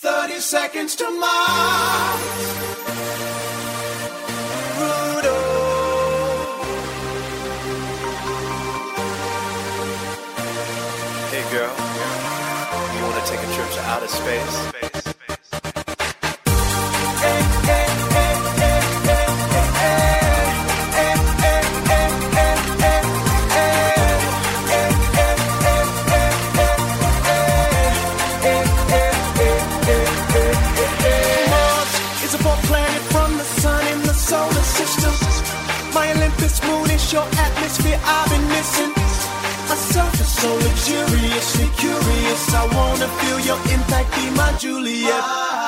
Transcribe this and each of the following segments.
30 seconds to Mars. Rudo. Hey girl, you wanna take a trip to outer space? Your atmosphere I've been missing. A surface so luxuriously curious. I wanna feel your impact, be my Juliet.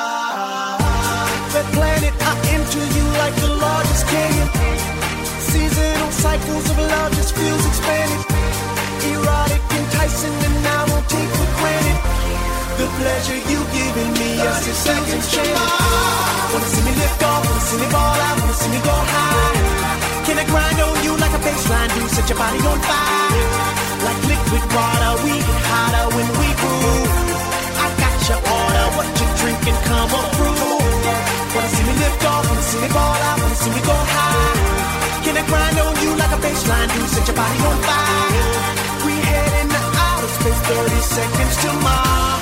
The planet I enter you like the largest canyon. Seasonal cycles of love just feels expanded. Erotic, enticing, and I won't take for granted the pleasure you giving me. Yes, it's seconds change. Wanna see me lift off, wanna see me ball out, wanna see me go high. Can I grind on you like a baseline do? Set your body on fire. Like liquid water, we get hotter when we move. I got your order, what you drinking, come on through. Wanna see me lift off, wanna see me ball out, wanna see me go high. Can I grind on you like a baseline do? Set your body on fire. We heading to outer space, 30 seconds to Mars.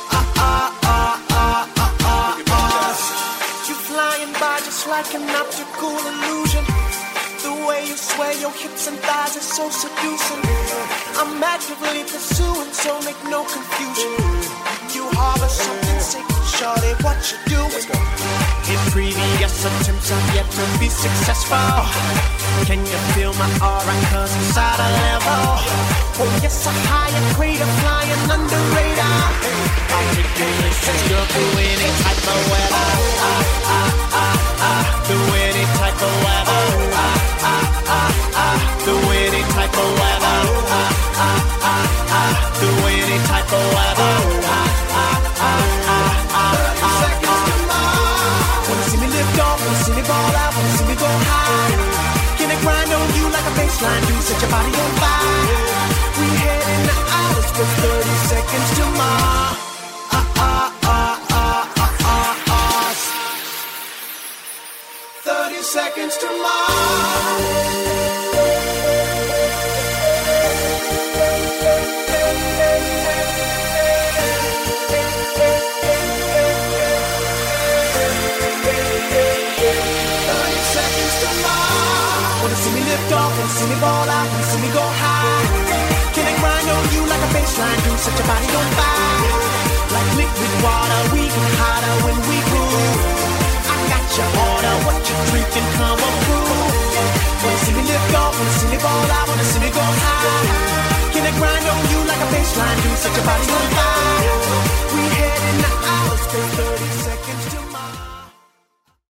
You flying by just like an optical illusion. The way you sway your hips and thighs is so seducing. I'm actively pursuing, so make no confusion. You harbor something sacred, shorty, what you doing? In previous attempts, I've yet to be successful. Can you feel my aura? Cause it's at a level. Oh yes, a higher crater flying under radar. Articulations go through any type of weather. Through any type of weather. Through any type of weather. Through any type of weather. 30 seconds to Mars. Wanna see me lift off, wanna see me ball out, wanna see me go high. Can I grind on you like a baseline do? Set your body on fire. We heading to outer space, 30 seconds to Mars. 30 seconds to Mars. 30 seconds to Mars. Wanna see me lift off, wanna see me ball out, wanna see me go high. Can I grind on you like a baseline do? Set your body on fire. Like liquid water, we get hotter when we move. I got your order, what you drinking, come on through. Wanna see me lift off, wanna see me ball out, wanna see me go high. Can I grind on you like a baseline do? Set your body on